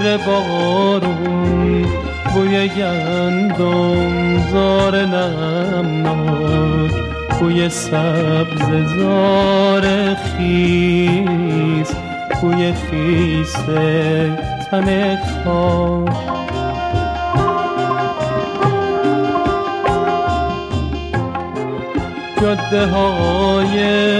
زیر بارون، بوی گندم زار نمناک، بوی سبز زار خیس، بوی خیس تن خاک. جاده های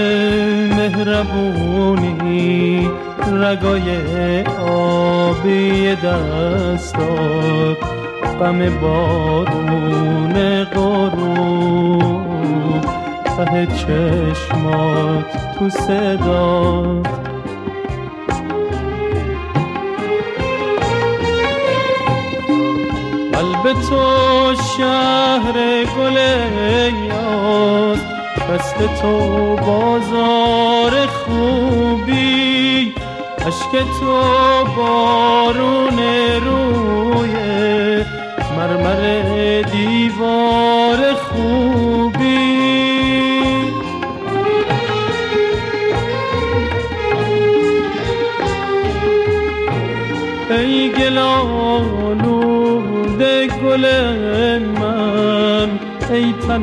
مهربونی، رگای آبی دستات، غم بارون غروب، ته چشمات تو صدات. قلب تو شهر گل یاد، دست تو بازار خوبی، اشک تو بارون روی مرمر دیوار خوبی. ای گل‌آلوده گل من، ای تن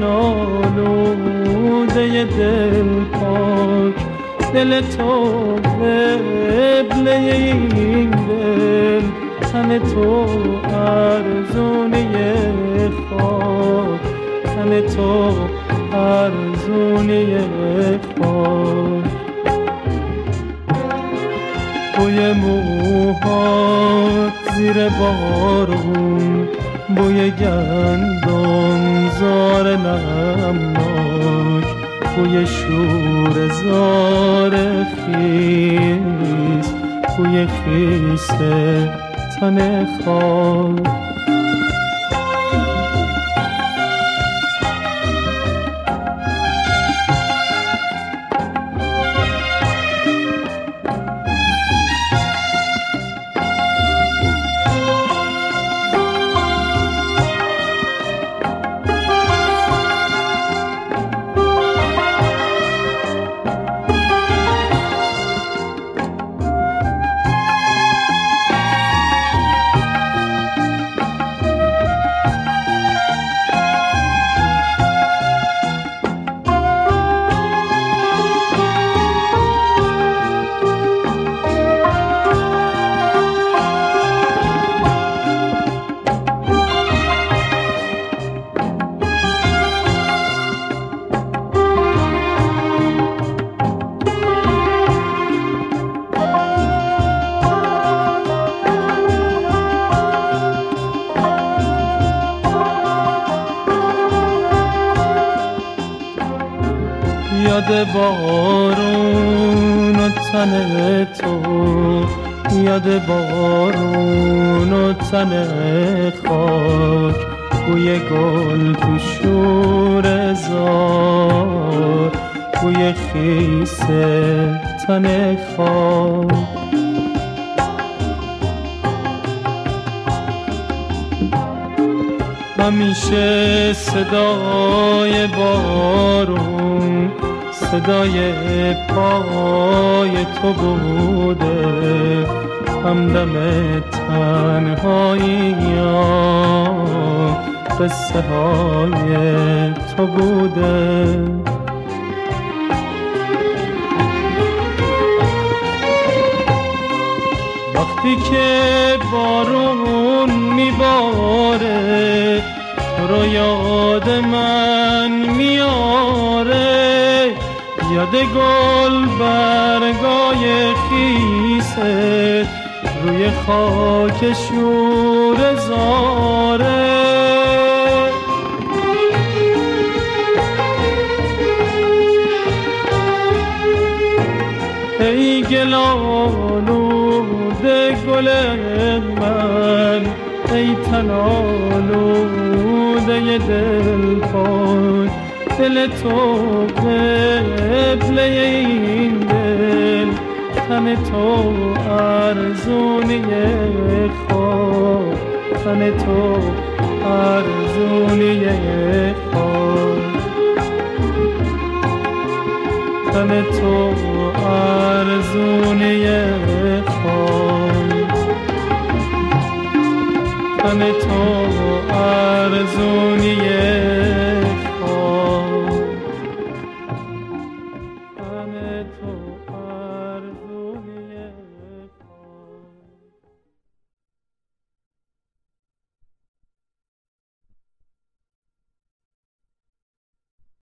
آلوده دل پاک، دل تو قبله این دل، تن تو ارزونه خاک، تن تو ارزونه خاک. بوی موهات زیر بارون، بوی گندم زار نمناک، بوی شور زار خیس، بوی خیس تن خاک. یاد بارون و تن تو، یاد بارون و تن خاک، بوی گل تو شور زار، بوی خیس تن خاک. همیشه صدای بارون، صدای پای تو بوده، همدم تنهایی یا قصه های تو بوده. وقتی که بارون میباره، تو رو یاد من میاره، یاد گل برگای خیست روی خاک شور زاره. ای گل‌آلوده گل من، ای تن آلوده دل پاک، دل تو قبله این دل، تن تو ارزونه خاک، تن تو ارزونه خاک، تن تو ارزونه خاک. تن تو ارزونیه